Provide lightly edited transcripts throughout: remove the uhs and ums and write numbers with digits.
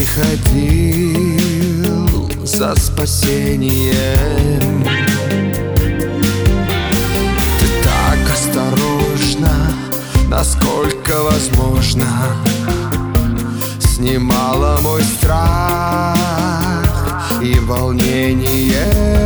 приходил за спасением. Ты так осторожно, насколько возможно, снимала мой страх и волнение.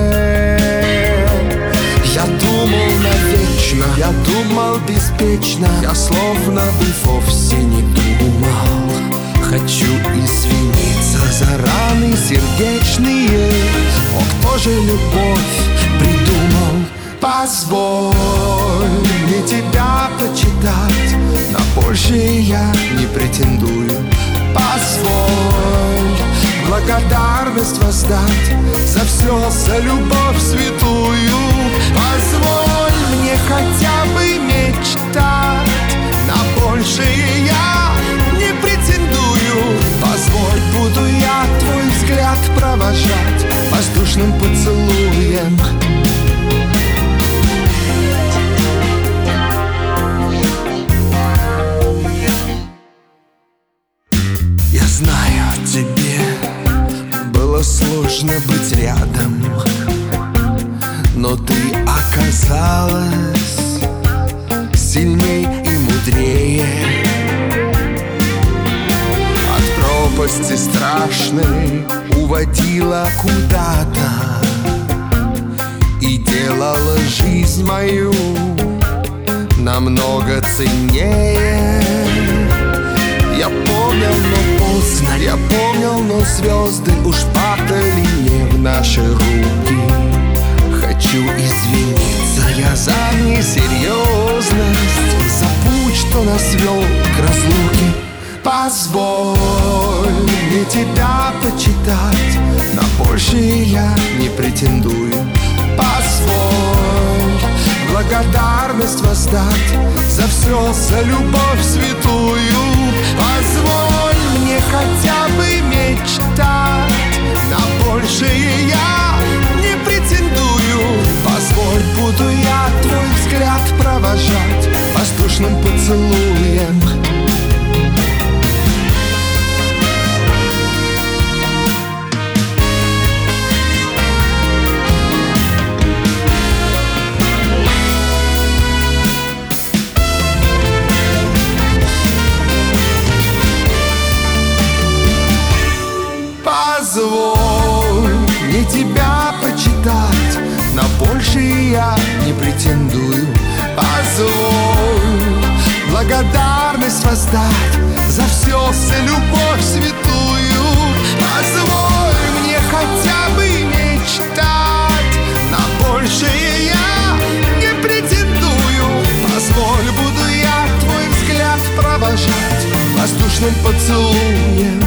Я думал навечно, я думал беспечно, я словно бы вовсе не думал. Хочу извиниться за раны сердечные. О, кто же любовь придумал? Позволь мне тебя почитать, на большее я не претендую. Позволь благодарность воздать за все, за любовь святую. Позволь мне хотя бы мечтать, на большее я не претендую. Позволь, буду я твой взгляд провожать воздушным поцелуем. Я знаю, тебе было сложно быть рядом, но ты оказалась сильней и мудрее. От пропасти страшной уводила куда-то и делала жизнь мою намного ценнее. Я помнил, но поздно, я помнил, но звезды уж падали не в наши руки. Хочу извиниться я за несерьезность, за путь, что нас вел к разлуке. Позволь мне тебя почитать, на большее я не претендую. Позволь благодарность воздать за все, за любовь святую. Позволь мне хотя бы мечтать, на большее я не претендую. Позволь, буду я твой взгляд провожать воздушным поцелуем. Позволь мне тебя почитать, на большее я не претендую. Позволь благодарность воздать за все, за любовь святую. Позволь мне хотя бы мечтать, на большее я не претендую. Позволь, буду я твой взгляд провожать воздушным поцелуем.